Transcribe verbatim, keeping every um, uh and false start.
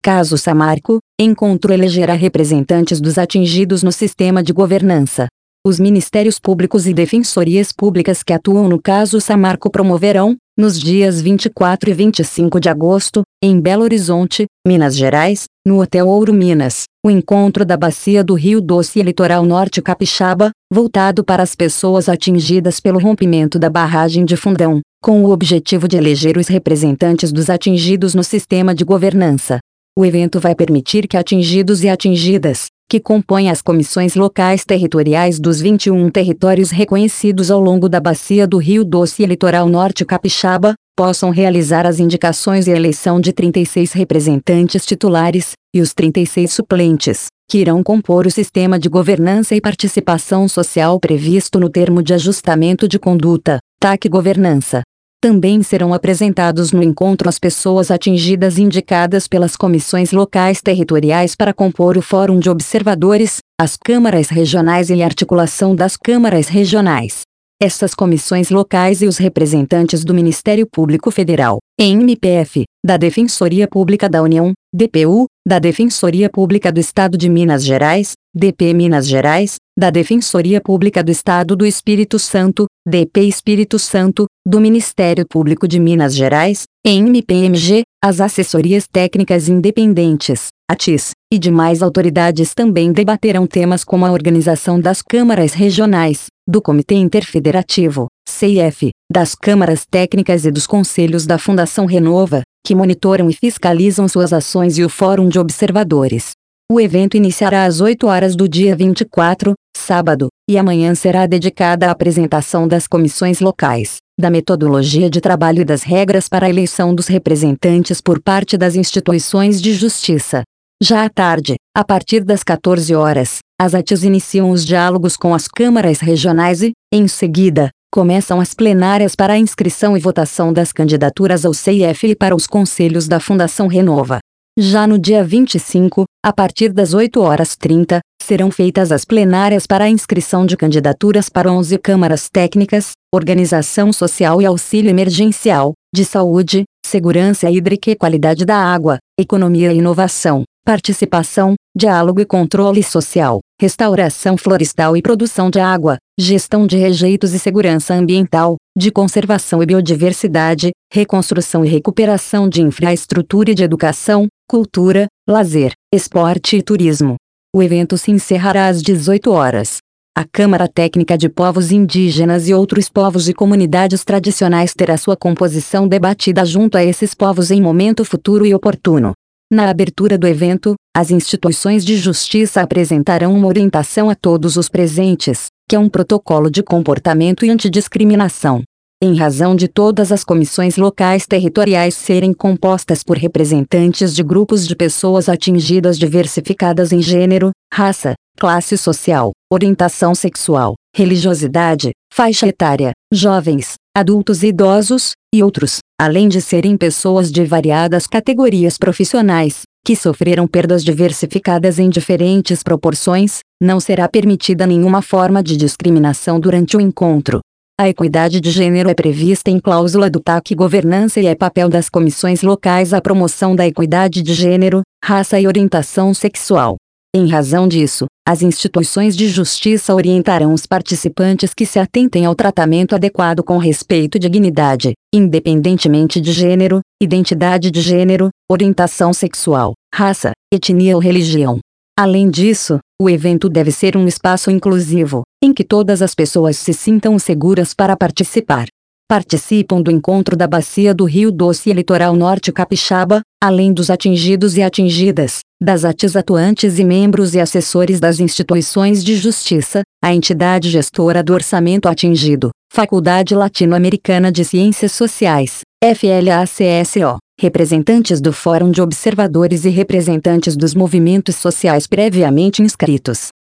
Caso Samarco, encontro elegerá representantes dos atingidos no sistema de governança. Os Ministérios Públicos e Defensorias Públicas que atuam no caso Samarco promoverão, nos dias vinte e quatro e vinte e cinco de agosto, em Belo Horizonte, Minas Gerais, no Hotel Ouro Minas, o encontro da Bacia do Rio Doce e Litoral Norte Capixaba, voltado para as pessoas atingidas pelo rompimento da barragem de Fundão, com o objetivo de eleger os representantes dos atingidos no sistema de governança. O evento vai permitir que atingidos e atingidas, que compõem as comissões locais territoriais dos vinte e um territórios reconhecidos ao longo da Bacia do Rio Doce e Litoral Norte Capixaba, possam realizar as indicações e eleição de trinta e seis representantes titulares, e os trinta e seis suplentes, que irão compor o sistema de governança e participação social previsto no termo de ajustamento de conduta, T A C Governança. Também serão apresentados no encontro as pessoas atingidas indicadas pelas comissões locais territoriais para compor o Fórum de Observadores, as câmaras regionais e a articulação das câmaras regionais. Essas comissões locais e os representantes do Ministério Público Federal, M P F, da Defensoria Pública da União, D P U, da Defensoria Pública do Estado de Minas Gerais, D P Minas Gerais, da Defensoria Pública do Estado do Espírito Santo, D P Espírito Santo, do Ministério Público de Minas Gerais, M P M G, as Assessorias Técnicas Independentes, A T I S, e demais autoridades também debaterão temas como a organização das câmaras regionais, do Comitê Interfederativo, C I F, das câmaras técnicas e dos conselhos da Fundação Renova, que monitoram e fiscalizam suas ações, e o Fórum de Observadores. O evento iniciará às oito horas do dia vinte e quatro, sábado, e amanhã será dedicada à apresentação das comissões locais, da metodologia de trabalho e das regras para a eleição dos representantes por parte das instituições de justiça. Já à tarde, a partir das quatorze horas, as A T Is iniciam os diálogos com as câmaras regionais e, em seguida, começam as plenárias para a inscrição e votação das candidaturas ao C I F e para os conselhos da Fundação Renova. Já no dia vinte e cinco, a partir das oito horas e trinta, serão feitas as plenárias para a inscrição de candidaturas para onze câmaras técnicas, organização social e auxílio emergencial, de saúde, segurança hídrica e qualidade da água, economia e inovação, participação, diálogo e controle social, restauração florestal e produção de água, gestão de rejeitos e segurança ambiental, de conservação e biodiversidade, reconstrução e recuperação de infraestrutura e de educação, cultura, lazer, esporte e turismo. O evento se encerrará às dezoito horas. A Câmara Técnica de Povos Indígenas e outros povos e comunidades tradicionais terá sua composição debatida junto a esses povos em momento futuro e oportuno. Na abertura do evento, as instituições de justiça apresentarão uma orientação a todos os presentes, que é um protocolo de comportamento e antidiscriminação. Em razão de todas as comissões locais territoriais serem compostas por representantes de grupos de pessoas atingidas diversificadas em gênero, raça, classe social, orientação sexual, religiosidade, faixa etária, jovens, adultos e idosos, e outros, além de serem pessoas de variadas categorias profissionais, que sofreram perdas diversificadas em diferentes proporções, não será permitida nenhuma forma de discriminação durante o encontro. A equidade de gênero é prevista em cláusula do T A C Governança e é papel das comissões locais a promoção da equidade de gênero, raça e orientação sexual. Em razão disso, as instituições de justiça orientarão os participantes que se atentem ao tratamento adequado com respeito e dignidade, independentemente de gênero, identidade de gênero, orientação sexual, raça, etnia ou religião. Além disso, o evento deve ser um espaço inclusivo, em que todas as pessoas se sintam seguras para participar. Participam do encontro da Bacia do Rio Doce e Litoral Norte Capixaba, além dos atingidos e atingidas, das A T Is atuantes e membros e assessores das instituições de justiça, a entidade gestora do orçamento atingido, Faculdade Latino-Americana de Ciências Sociais, F L A C S O, representantes do Fórum de Observadores e representantes dos movimentos sociais previamente inscritos.